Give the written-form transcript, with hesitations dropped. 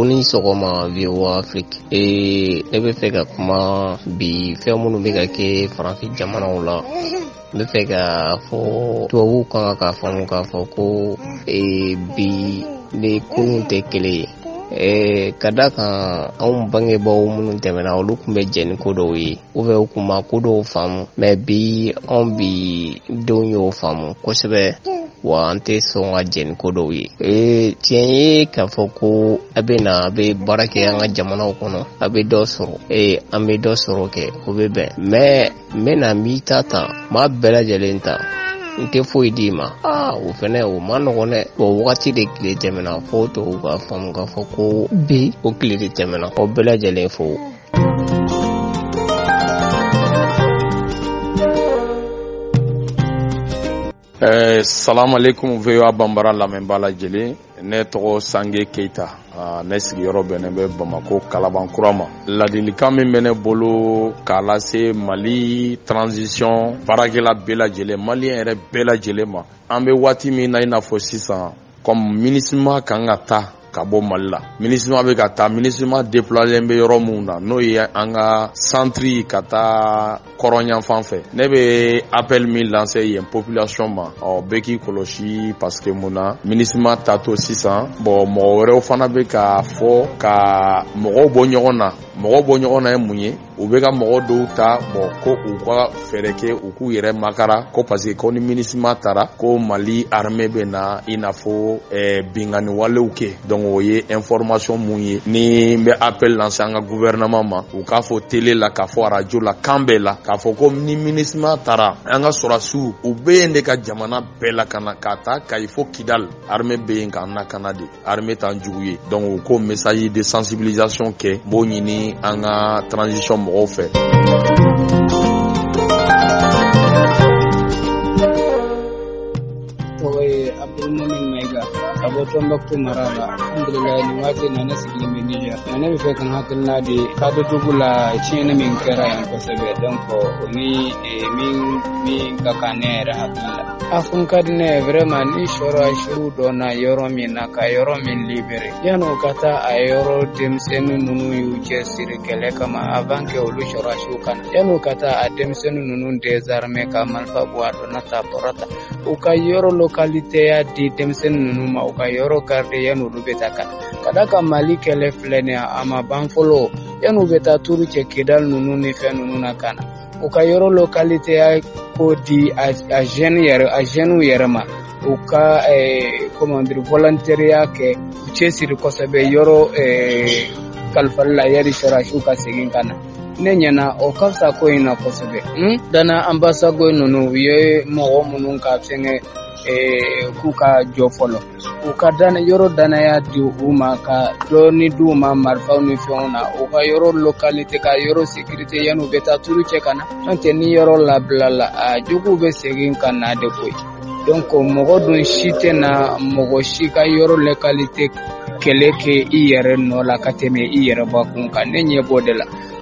aw ni sɔgɔma VOA Afrique ne bɛ fɛ ka kuma bi fɛn minnu bɛ ka kɛ farafin jamanaw la. N bɛ fɛ ka fɔ tubabuw kan ka faamu k'a fɔ ko bi ni kunun tɛ kelen ye. Ka da kan anw bangebaaw minnu tɛmɛna olu tun bɛ jɛ ni ko dɔw ye u tun ma ko dɔw faamu, mais bi anw bi denw y'o faamu kosɛbɛ wa an tɛ sɔn ka jɛ ni ko dɔw ye. Tiɲɛ ye k'a fɔ ko a bɛ baara kɛ an ka jamanaw kɔnɔ, a bɛ dɔ sɔrɔ, an bɛ dɔ sɔrɔ kɛ o bɛ bɛn, mais n bɛna n b'i ta maa bɛɛ lajɛlen ta. N tɛ foyi d'i ma. O fɛnɛ o ma nɔgɔn dɛ. Wagati de tile tɛmɛna fo tubabuw ka faamu k'a fɔ ko bi o tile de tɛmɛna. Aw bɛɛ lajɛlen fo. Salamu alaikum VOA Bambara lamɛnbaa lajɛlen. Ne tɔgɔ Sange Keita. Ne sigiyɔrɔ bɛnnen bɛ Bamako Kalabankura ma. Ladilikan min bɛ ne bolo k'a lase Mali transition baarakɛla bɛɛ lajɛlen, Maliyɛn yɛrɛ bɛɛ lajɛlen ma. An bɛ waati min na i n'a fɔ sisan, comme MINUSMA kan ka taa ka bɔ Mali la. MINUSMA bɛ ka taa, MINUSMA déployé bɛ yɔrɔ minnu na n'o ye an ka centre ka taa kɔrɔnyanfan fɛ. Ne bɛ appel min lancer yen population ma, bɛɛ k'i kɔlɔsi parce que mun na MINUSMA taatɔ sisan, mɔgɔ wɛrɛw fana bɛ ka fɔ ka mɔgɔw bɔ ɲɔgɔn na. Mɔgɔw bɔ ɲɔgɔn na ye mun ye? U bɛ ka mɔgɔ dɔw ta ko u ka fɛɛrɛ kɛ u k'u yɛrɛ makara ko parce que ko ni MINUSMA taara ko Mali armée bɛ na i n'a fɔ bingani walew kɛ. Donc o ye information mun ye ni n bɛ appel lancer an ka gouvernement ma, u k'a fɔ télé la, k'a fɔ radio la, kan bɛɛ la, k'a fɔ ko ni MINUSMA taara an ka sɔrɔdasiw u bɛ yen de ka jamana bɛɛ lakana ka taa Kayi fo Kidal. Armée bɛ yen k'an lakana de, armée t'an jugu ye. Donc u ko message de sensibilisation kɛ, b'o ɲini an ka transition mɔgɔw fɛ. Aboton Dr. Marala, alhamdulillah ni waje na nasigi mai Niger. Na ne fe kan hakan na de ka da dubula ci ne min kira yan ko sabe dan ko ni min ka kanera hakilla. Afun kadne vraiment ni shuru do na yoro min na ka yoro min libere. Yano kata a yoro demsenu nunu yuce sirkele kama avant que olu shora shukan. Yano kata a demsenu nunu désarmé ka malfa boado na taporata. O ka yoro localité ya di demsenu nunu ma ka yoro garde yanu rubeta kada ka Mali kele flene ama banfolo yanu beta turu che Kidal nunu ni fe nunu na kana o ka yoro localité ya ko di a jeune yere ma o ka comment dire volontariat ke chesiri ko sabe yoro kalfalla yari shara shuka sigin kana nenyana o kafsa ko ina ko sabe dana ambasago nunu ye mo munun ka fenge kuka jofolo uka dana yoro dana ya di uma ka doni duma marfa ni fiona uka yoro localité ka yoro sécurité yanu beta turu che kana ante ni yoro lablala a jugu be segin kana de koy donc mogo dun shite na mogo shika yoro localité keleke iyere no la kateme iyere bakun ka nenye bodela